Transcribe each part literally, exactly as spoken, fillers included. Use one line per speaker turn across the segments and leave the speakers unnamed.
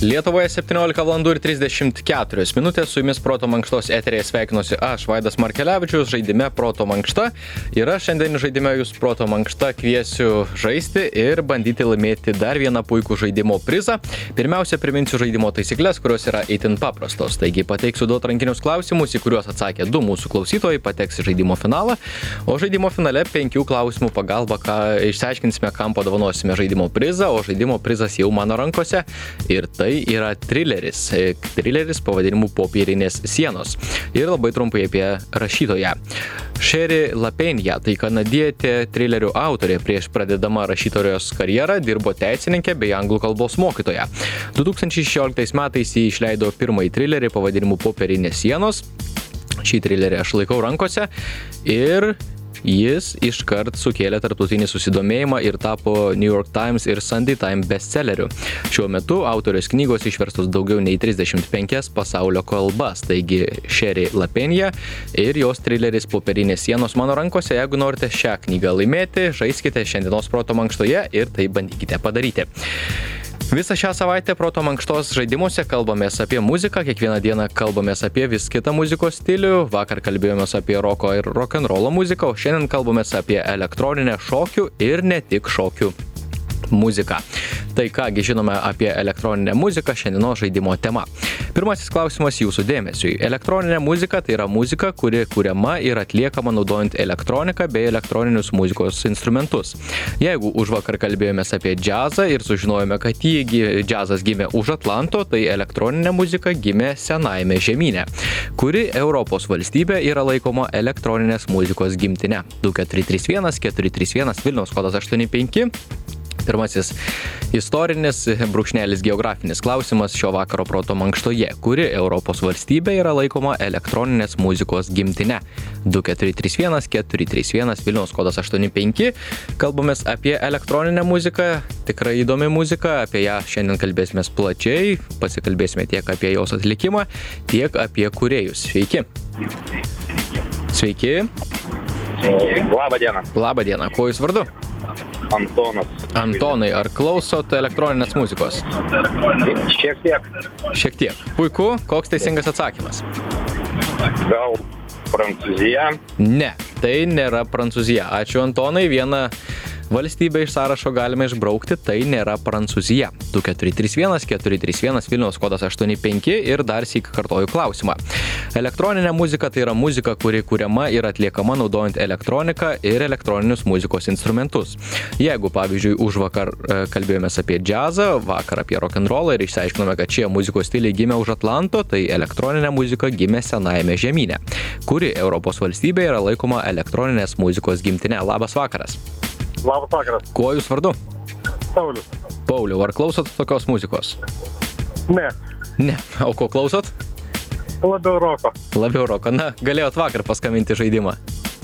Lietuvoje septyniolika valandų ir trisdešimt keturios minutės, su jumis Proto Mankštos eteryje sveikinuosi aš, Vaidas Markelevičius, žaidime Proto Mankšta. Ir aš šiandien žaidime jūs Proto Mankšta kviesiu žaisti ir bandyti laimėti dar vieną puikų žaidimo prizą. Pirmiausia, priminsiu žaidimo taisyklės, kurios yra itin paprastos. Taigi pateiksiu du atrankinius klausimus, į kuriuos atsakė du mūsų klausytojai, pateks į žaidimo finalą. O žaidimo finale penkių klausimų pagalba, ką išsiaiškinsime, kam padovanosime žaidimo prizą, o žaidimo prizas jau mano rankose. Ir tai yra trileris. Trileris pavadinimu Popierinės sienos. Ir labai trumpai apie rašytoją. Sherry LaPena, tai kanadietė trilerių autorė, prieš pradedama rašytojos karjerą dirbo teisininkė bei anglų kalbos mokytoja. du tūkstančiai šešioliktais metais jį išleido pirmąjį trilerį pavadinimu Popierinės sienos. Šį trilerį aš laikau rankose ir jis iškart sukėlė tarptautinį susidomėjimą ir tapo New York Times ir Sunday Times bestselleriu. Šiuo metu autorius knygos išverstos daugiau nei trisdešimt penkias pasaulio kalbas, taigi Sherry LaPena ir jos trileris Popierinės sienos mano rankose. Jeigu norite šią knygą laimėti, žaiskite šiandienos Proto Mankštoje ir tai bandykite padaryti. Visą šią savaitę Proto Mankštos žaidimuose kalbamės apie muziką, kiekvieną dieną kalbamės apie vis kitą muzikos stilių. Vakar kalbėjomės apie roko ir rock'n'rollo muziką, o šiandien kalbamės apie elektroninę šokių ir ne tik šokių muziką. Tai kągi žinome apie elektroninę muziką, šiandienos žaidimo tema. Pirmasis klausimas jūsų dėmesiui. Elektroninė muzika tai yra muzika, kuri kuriama ir atliekama naudojant elektroniką bei elektroninius muzikos instrumentus. Jeigu užvakar kalbėjomės apie džiazą ir sužinojome, kad jį džiazas gimė už Atlanto, tai elektroninė muzika gimė senajame žemyne, kuri Europos valstybė yra laikoma elektroninės muzikos gimtine. du keturi trys vienas keturi trys vienas Vilniaus kodas aštuoni penki. Pirmasis istorinis brūkšnelis geografinis klausimas šio vakaro Proto Mankštoje, kuri Europos valstybė yra laikoma elektroninės muzikos gimtine. du keturi trys vienas keturi trys vienas Vilniaus kodas aštuoni penki. Kalbamės apie elektroninę muziką, tikrai įdomi muzika, apie ją šiandien kalbėsime plačiai, pasikalbėsime tiek apie jos atlikimą, tiek apie kūrėjus. Sveiki. Sveiki.
Labą dieną.
Labą dieną. Kuo jūs vardu?
Antonas.
Antonai, ar klausot elektroninės muzikos?
Šiek tiek.
Šiek tiek. Puiku. Koks teisingas atsakymas?
Gal Prancūzija?
Ne, tai nėra Prancūzija. Ačiū, Antonai. Vieną valstybę iš sąrašo galime išbraukti, tai nėra Prancūzija. du keturi trys vienas keturi trys vienas Vilniaus kodas aštuoni penki ir dar sykį kartoju klausimą. Elektroninė muzika tai yra muzika, kuri kuriama ir atliekama naudojant elektroniką ir elektroninius muzikos instrumentus. Jeigu, pavyzdžiui, užvakar kalbėjomės apie džiazą, vakar apie rock'n'rollą ir išsiaiškinome, kad šie muzikos stiliai gimė už Atlanto, tai elektroninė muzika gimė senajame žemyne, kuri Europos valstybė yra laikoma elektroninės muzikos gimtine. Labas vakaras.
Labas vakaras.
Kuo jūs vardu?
Paulius.
Pauliau, ar klausot tokios muzikos?
Ne.
Ne. O ko klausot?
Labiau roko.
Labiau roko. Na, galėjot vakar paskambinti žaidimą.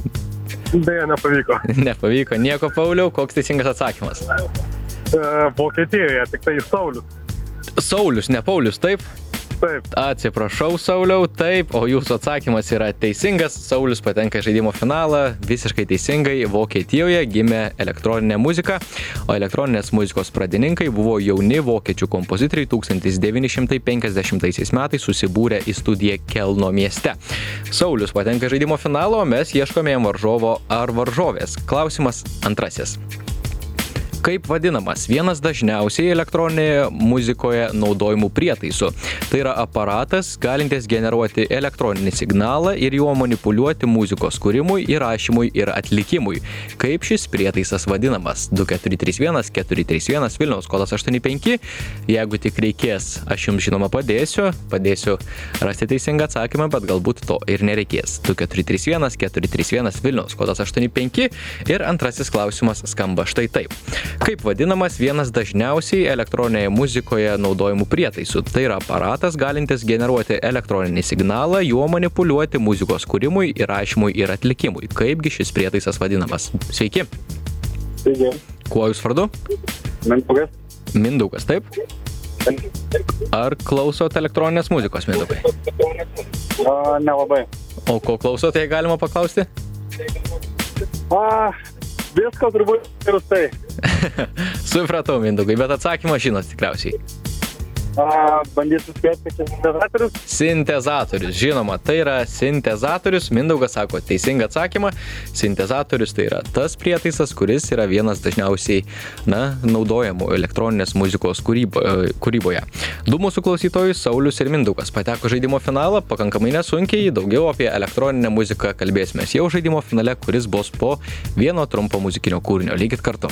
Deja, nepavyko.
Nepavyko. Nieko, Pauliau. Koks teisingas atsakymas?
E, Vokietijoje, tik tai Saulius.
Saulius, ne Paulius, taip?
Taip.
Atsiprašau, Sauliau, taip, o jūsų atsakymas yra teisingas. Saulius patenka į žaidimo finalą, visiškai teisingai. Vokietijoje gimė elektroninė muzika, o elektroninės muzikos pradininkai buvo jauni vokiečių kompozitoriai tūkstantis devyni šimtai penkiasdešimtaisiais metais susibūrę į studiją Kelno mieste. Saulius patenka į žaidimo finalą, o mes ieškome jam varžovo ar varžovės. Klausimas antrasis. Kaip vadinamas vienas dažniausiai elektroninėje muzikoje naudojimų prietaisų? Tai yra aparatas, galintis generuoti elektroninį signalą ir juo manipuliuoti muzikos kūrimui, įrašymui ir atlikimui. Kaip šis prietaisas vadinamas? du keturi trys vienas keturi trys vienas Vilniaus kodas aštuoni penki. Jeigu tik reikės, aš jums žinoma padėsiu, padėsiu rasti teisingą atsakymą, bet galbūt to ir nereikės. du keturi trys vienas keturi trys vienas Vilniaus kodas aštuoni penki. Ir antrasis klausimas skamba štai taip. Kaip vadinamas vienas dažniausiai elektroninėje muzikoje naudojimų prietaisų? Tai yra aparatas, galintis generuoti elektroninį signalą, juo manipuliuoti muzikos kūrimui, įrašymui ir atlikimui. Kaipgi šis prietaisas vadinamas? Sveiki.
Sveiki.
Kuo jūs vardu?
Mindaugas.
Mindaugas, taip? Ar klausot elektroninės muzikos, Mindaugai?
A, nelabai.
O ko klausot, jei galima paklausti?
A, visko turbūt ir tai.
Supratau, Mindaugai, bet atsakymą žinot tikriausiai.
A, bandysiu spėti, kad čia sintezatorius.
Sintezatorius, žinoma, tai yra sintezatorius. Mindaugas sako teisingą atsakymą. Sintezatorius tai yra tas prietaisas, kuris yra vienas dažniausiai, na, naudojamų elektroninės muzikos kūrybo, kūryboje. Du mūsų klausytojai, Saulius ir Mindaugas, pateko žaidimo finalą pakankamai nesunkiai. Daugiau apie elektroninę muziką kalbėsimės jau žaidimo finale, kuris bus po vieno trumpo muzikinio kūrinio. Likit kartu.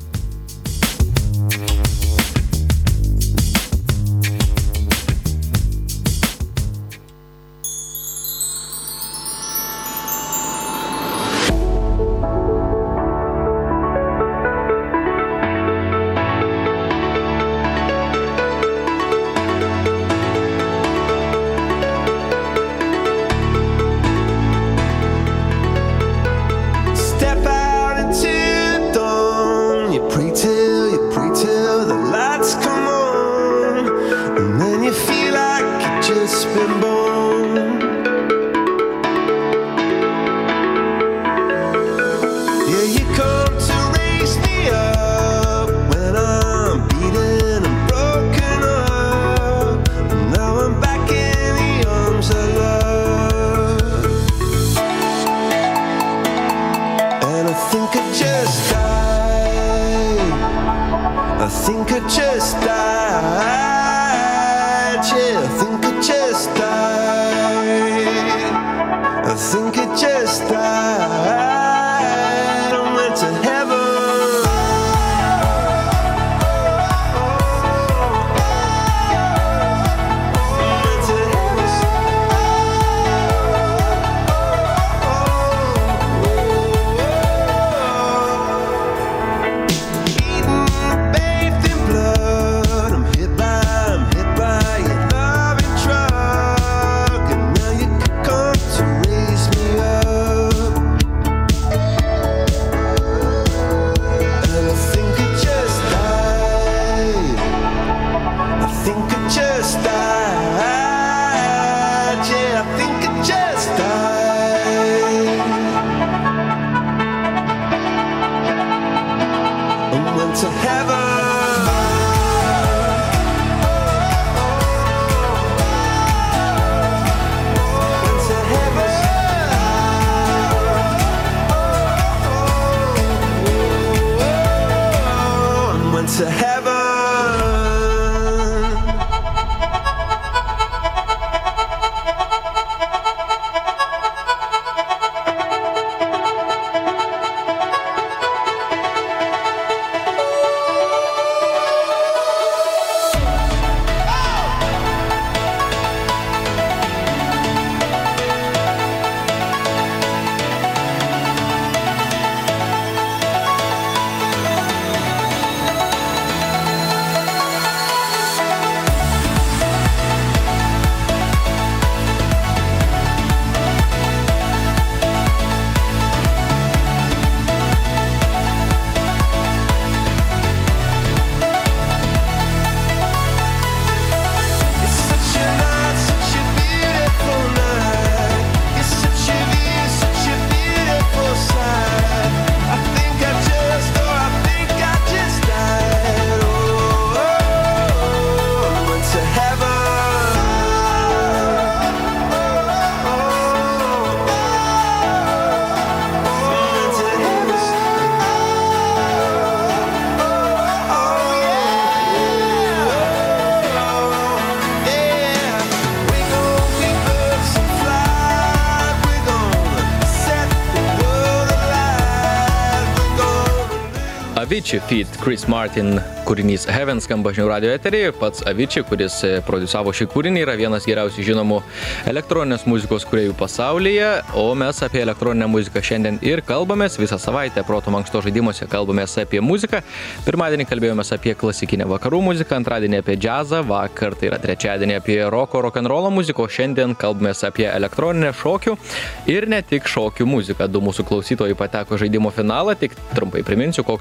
Avicii feat. Chris Martin kūrinys Heaven skamba žinių radio eteryje. Pats Avicii, kuris produsavo šį kūrinį, yra vienas geriausiai žinomų elektroninės muzikos kūrėjų pasaulyje, o mes apie elektroninę muziką šiandien ir kalbamės. Visą savaitę Proto Mankštos žaidimuose kalbamės apie muziką. Pirmadienį kalbėjomės apie klasikinę vakarų muziką, antradienį apie džiazą, vakar, tai yra trečiadienį apie roko, rock'n'roll muziką, o šiandien kalbamės apie elektroninę šokių ir ne tik šokių muziką. Du mūsų klausytojai pateko žaidimo finalą, tik trumpai priminsiu, koks puikus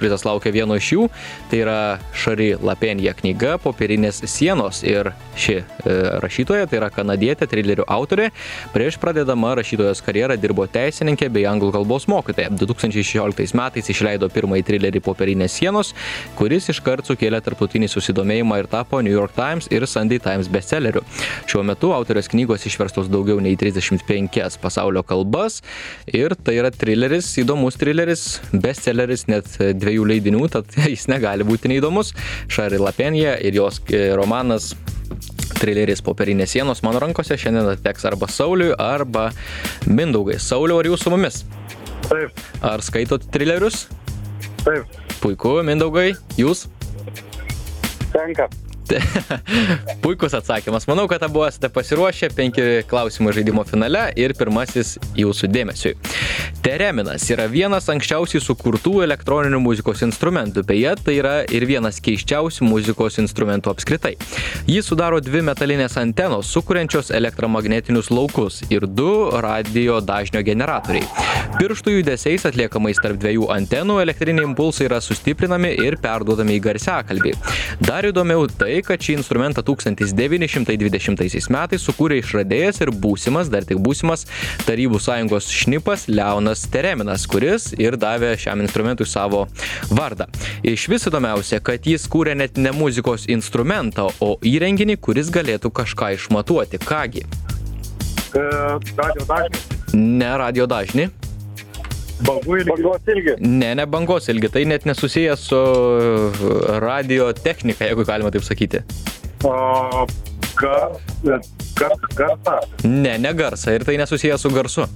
prizas laukia vieno iš jų. Tai yra Shari Lapenia knyga Popierinės sienos. Ir ši e, rašytoja, tai yra kanadietė, trilerių autorė. Prieš pradedama rašytojos karjerą dirbo teisininkė bei anglų kalbos mokytoja. du tūkstančiai šešioliktais metais išleido pirmąjį trilerį Popierinės sienos, kuris iškart sukėlė tarptautinį susidomėjimą ir tapo New York Times ir Sunday Times bestselleriu. Šiuo metu autorės knygos išverstos daugiau nei trisdešimt penkias pasaulio kalbas ir tai yra trileris, įdomus trileris, bestselleris net dviejų leidinių, tad jis negali būti neįdomus. Shari Lapenia ir jos romanas trileris Popierinės sienos mano rankose šiandien atiteks arba Sauliui, arba Mindaugai. Sauliau, ar jūs su mumis?
Taip.
Ar skaitot trilerius?
Taip.
Puiku, Mindaugai, jūs?
Tenka.
Puikus atsakymas. Manau, kad abu esate pasiruošę. Penki klausimai žaidimo finale ir pirmasis jūsų dėmesiui. Tereminas yra vienas anksčiausiai sukurtų elektroninių muzikos instrumentų. Beje, tai yra ir vienas keisčiausių muzikos instrumentų apskritai. Jį sudaro dvi metalinės antenos, sukuriančios elektromagnetinius laukus ir du radio dažnio generatoriai. Pirštų judesiais atliekamais tarp dviejų antenų elektriniai impulsai yra sustiprinami ir perduodami į garsiakalbį. Dar įdomiau tai, kad šį instrumentą tūkstantis devyni šimtai dvidešimtaisiais metais sukūrė išradėjas ir būsimas, dar tik būsimas Tarybų sąjungos šnipas Leonas Tereminas, kuris ir davė šiam instrumentui savo vardą. Iš vis įdomiausia, kad jis kūrė net ne muzikos instrumentą, o įrenginį, kuris galėtų kažką išmatuoti. Kągi?
E, radio dažnį.
Ne radio dažnį.
Bangų ilgį. Bangos ilgį.
Ne, ne bangos ilgį. Tai net nesusijęs su radio technika, jeigu galima taip sakyti.
O, gar, gar, garsą.
Ne, ne garsą. Ir tai nesusijęs su garsu.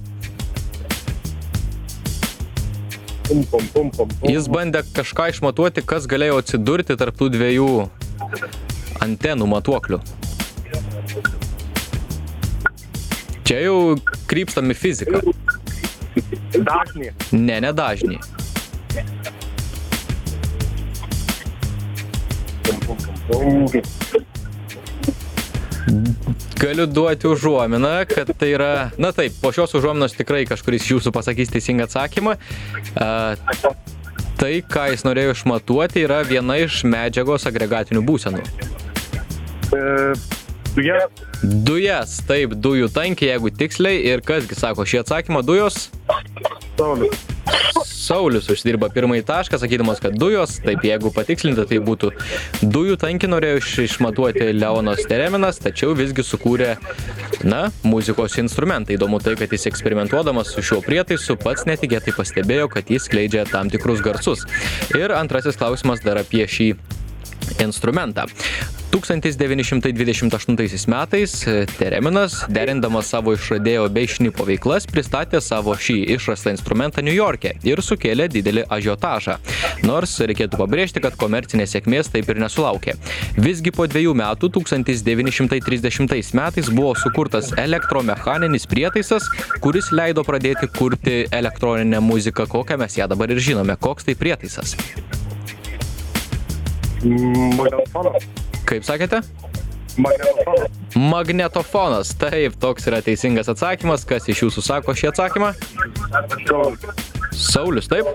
Pum, pum, pum, pum, pum.
Jis bandė kažką išmatuoti, kas galėjo atsidurti tarp tų dviejų antenų matuoklių. Čia jau krypstam į fiziką.
Dažnį.
Ne, ne dažnį. Galiu duoti užuominą, kad tai yra... Na taip, po šios užuominos tikrai kažkuris jūsų pasakys teisingą atsakymą. A, tai, ką jis norėjo išmatuoti, yra viena iš medžiagos agregatinių būsenų.
E, dujas.
Dujas, taip, dujų tankį, jeigu tiksliai. Ir kasgi sako šį atsakymą, dujos?
Saulius.
Saulius uždirba pirmąjį tašką, sakydamas, kad dujos, taip, jeigu patikslinti, tai būtų dujų tankį norėjo išmatuoti Leonas Tereminas, tačiau visgi sukūrė, na, muzikos instrumentą. Įdomu tai, kad jis eksperimentuodamas su šiuo prietaisu pats netikėtai pastebėjo, kad jis skleidžia tam tikrus garsus. Ir antrasis klausimas dar apie šį instrumentą. tūkstantis devyni šimtai dvidešimt aštuntaisiais metais Tereminas, derindamas savo išradėjo bei šnipo veiklas, pristatė savo šį išrastą instrumentą New York'e ir sukėlė didelį ažiotažą. Nors reikėtų pabrėžti, kad komercinės sėkmės taip ir nesulaukė. Visgi po dviejų metų, tūkstantis devyni šimtai trisdešimtais metais, buvo sukurtas elektromechaninis prietaisas, kuris leido pradėti kurti elektroninę muziką, kokią mes ją dabar ir žinome. Koks tai prietaisas?
Magnetofonas.
Kaip sakėte?
Magnetofonas.
Magnetofonas. Taip, toks yra teisingas atsakymas. Kas iš jūsų sako šį atsakymą?
Saulius.
Saulius, taip?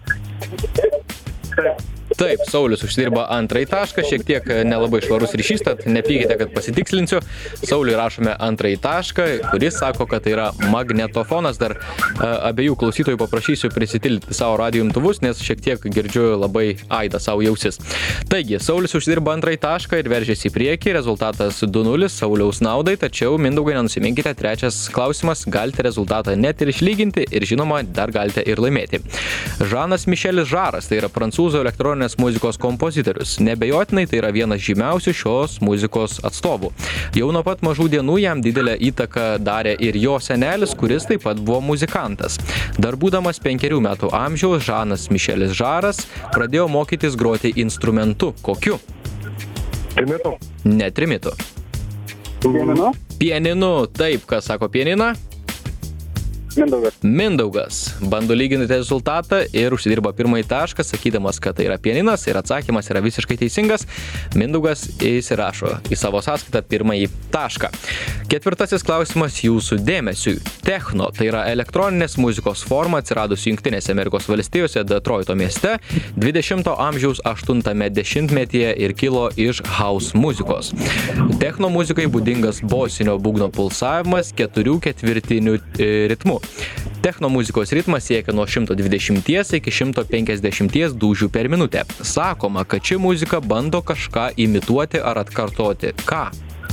Taip.
Taip, Saulius uždirba antrąjį tašką, šiek tiek nelabai švarus ryšys, tad nepykite, kad pasitikslinsiu. Sauliui rašome antrąjį tašką, kuris sako, kad tai yra magnetofonas. Dar a, abiejų klausytojų paprašysiu prisitildyti savo radijo imtuvus, nes šiek tiek girdžiu labai aidą savo jausis. Taigi, Saulius uždirba antrąjį tašką ir veržiasi į priekį, rezultatas du nulis Sauliaus naudai, tačiau Mindaugai nenusiminkite, trečias klausimas, galite rezultatą net ir išlyginti ir žinoma, dar galite ir laimėti. Žanas Mišelis Žaras, tai yra prancūzų elektroninės muzikos kompozitorius. Nebejotinai tai yra vienas žymiausių šios muzikos atstovų. Jau nuo pat mažų dienų jam didelę įtaką darė ir jo senelis, kuris taip pat buvo muzikantas. Dar būdamas penkerių metų amžiaus, Žanas Mišelis Žaras pradėjo mokytis groti instrumentu. Kokiu?
Trimitu.
Ne trimitu.
Pianinu.
Pianinu. Taip, kas sako pianiną?
Mindaugas.
Mindaugas bando lyginti rezultatą ir užsidirba pirmąjį tašką, sakydamas, kad tai yra pianinas ir atsakymas yra visiškai teisingas. Mindaugas įsirašo į savo sąskaitą pirmąjį tašką. Ketvirtasis klausimas jūsų dėmesiui. Techno, tai yra elektroninės muzikos forma atsiradusi Jungtinėse Amerikos valstijose Detroito mieste dvidešimto amžiaus aštuntame dešimtmetyje ir kilo iš house muzikos. Techno muzikai būdingas bosinio būgno pulsavimas keturių ketvirtinių e, ritmu. Techno muzikos ritmas siekia nuo šimto dvidešimties iki šimto penkiasdešimties dūžių per minutę. Sakoma, kad ši muzika bando kažką imituoti ar atkartoti. Ką?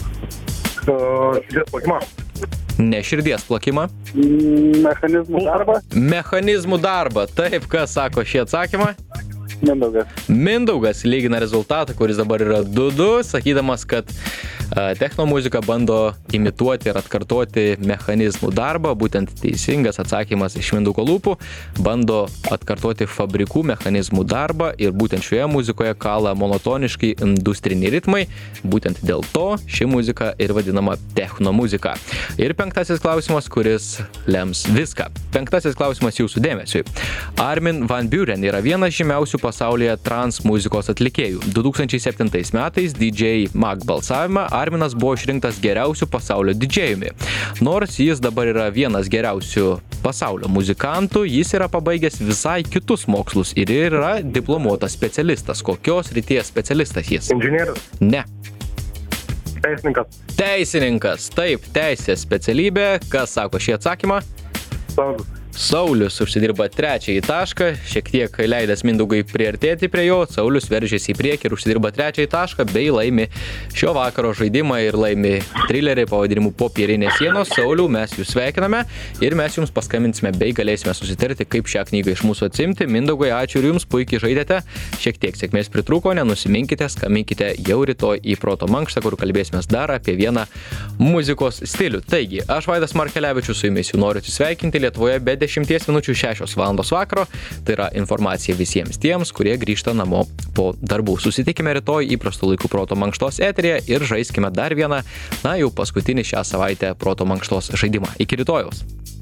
Uh, širdies plakimą.
Ne širdies plakimą.
Mechanizmų darbą.
Mechanizmų darbą. Taip, kas sako šį atsakymą?
Mindaugas.
Mindaugas lygina rezultatą, kuris dabar yra du du, sakydamas, kad a, techno muzika bando imituoti ir atkartoti mechanizmų darbą. Būtent teisingas atsakymas iš Mindaugo lūpų. Bando atkartoti fabrikų mechanizmų darbą ir būtent šioje muzikoje kala monotoniškai industriniai ritmai. Būtent dėl to ši muzika ir vadinama techno muzika. Ir penktasis klausimas, kuris lems viską. Penktasis klausimas jūsų dėmesiui. Armin van Buuren yra vienas žymiausių pasaulyje trans muzikos atlikėjų. du tūkstančiai septintais metais D J Mag balsavime Arminas buvo išrinktas geriausiu pasaulio didžėjumi. Nors jis dabar yra vienas geriausių pasaulio muzikantų, jis yra pabaigęs visai kitus mokslus ir yra diplomuotas specialistas. Kokios srities specialistas jis?
Inžinierius.
Ne.
Teisininkas.
Teisininkas. Taip, teisės specialybė. Kas sako šį atsakymą?
Saulius.
Saulius užsidirba trečiąjį tašką, šiek tiek leidęs Mindaugui priartėti prie jo, Saulius veržiasi į priekį ir užsidirba trečiąjį tašką, bei laimi šio vakaro žaidimą ir laimi trilerį pavadinimu Popierinės sienos. Sauliau, mes jūs sveikiname ir mes jums paskambinsime bei galėsime susitarti, kaip šią knygą iš mūsų atsimti. Mindaugai, ačiū ir jums, puikiai žaidėte, šiek tiek sėkmės pritrūko, nenusiminkite, skambinkite jau rytoj į Proto mankštą, kur kalbėsime dar apie vieną muzikos stilių. Taigi, aš Vaidas Markelevičius su jumis jau noriu atsisveikinti. Lietuvoje be dešimties minučių šešios valandos vakaro. Tai yra informacija visiems tiems, kurie grįžta namo po darbų. Susitikime rytoj įprastu laiku Proto mankštos eteryje ir žaiskime dar vieną, na jau paskutinį šią savaitę Proto mankštos žaidimą. Iki rytojaus.